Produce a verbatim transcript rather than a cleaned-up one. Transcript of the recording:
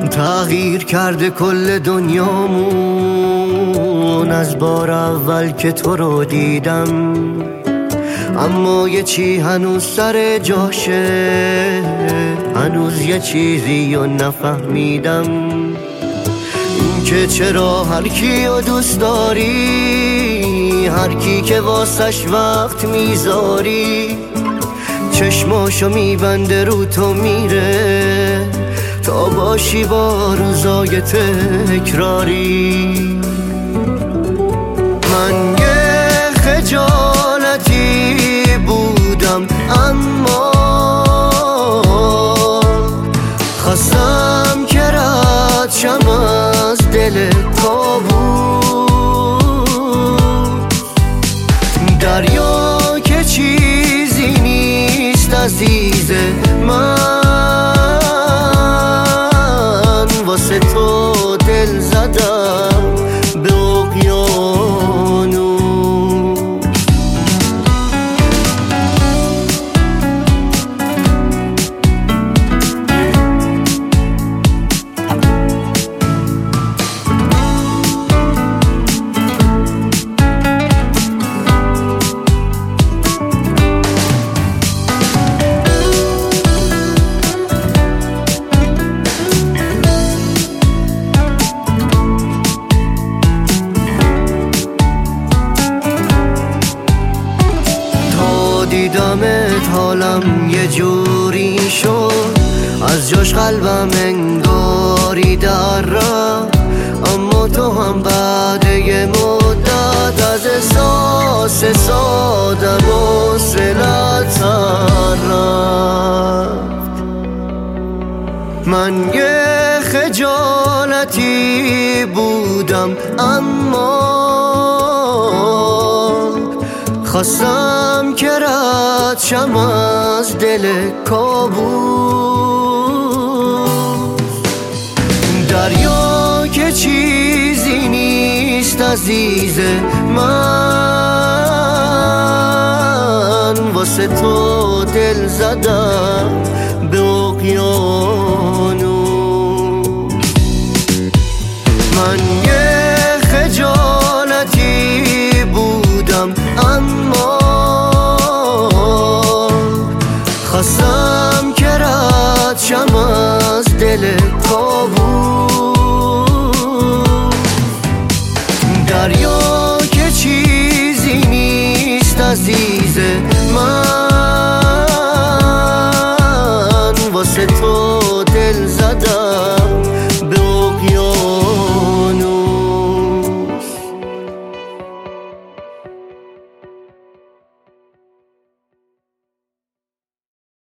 تغییر کرده کل دنیامون از بار اول که تو رو دیدم، اما یه چی هنوز سر جاشه، هنوز یه چیزی رو نفهمیدم، این که چرا هر کی رو دوست داری، هر کی که واسش وقت میذاری، چشماشو میبنده رو تو میره تا باشی با روزای تکراری. من یه خجالتی بودم، اما خواستم که رد شم از دل کابوس. دریا که چیزی نیست عزیز من، واسه تو دل زدم به اقیانوس. دیدمت حالم یه جوری شد، از جاش قلبم انگاری در رفت، اما تو هم بعد یه مدت از احساس سادم و حوصله‌ت رفت. من یه خجالتی بودم، اما خواستم که رد شم از دل کابوس. دریا که چیزی نیست عزیز من، واسه تو دل زدم به اقیانوس. من یه خجالتی بودم، اما خواستم که رد شم از دل کابوس. دریا که چیزی نیست عزیز